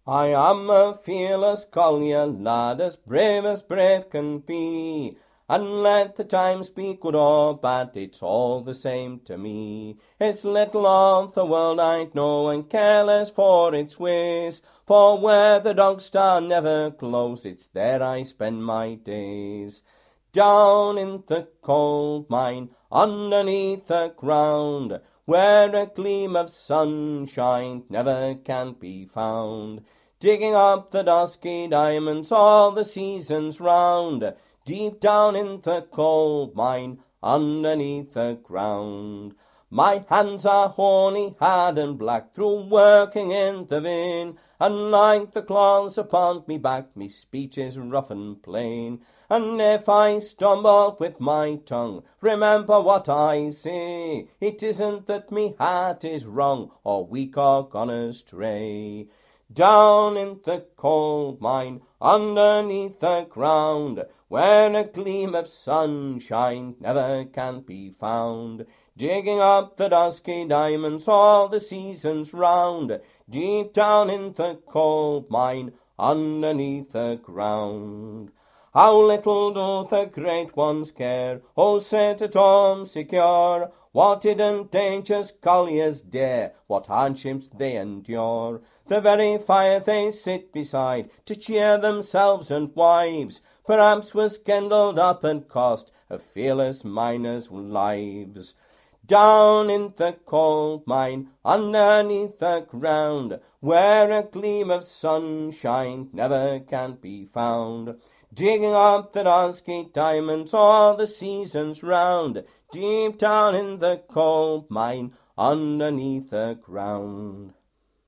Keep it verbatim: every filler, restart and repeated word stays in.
I am a fearless collier, lad, as brave as brave can be, and let the times be good or bad, it's all the same to me. It's little of the world I know, and careless for its ways, for where the dog star never glows, it's there I spend my days. Down in the coal mine, underneath the ground, where a gleam of sunshine never can be found, digging up the dusky diamonds all the seasons round, deep down in the coal mine, underneath the ground. My hands are horny, hard and black, through working in the vein, and like the claws upon me back, me speech is rough and plain. And if I stumble with my tongue, remember what I say, it isn't that me heart is wrong, or weak or gone astray. Down in the coal mine, underneath the ground, where a gleam of sunshine never can be found, digging up the dusky diamonds all the seasons round, deep down in the coal mine, underneath the ground. How little do the great ones care, who sit at home secure, what hidden dangers colliers dare, what hardships they endure. The very fire they sit beside, to cheer themselves and wives, perhaps was kindled up and cost of fearless miners' lives. Down in the coal mine, underneath the ground, where a gleam of sunshine never can be found, digging up the dusky diamonds all the seasons round, deep down in the coal mine, underneath the ground.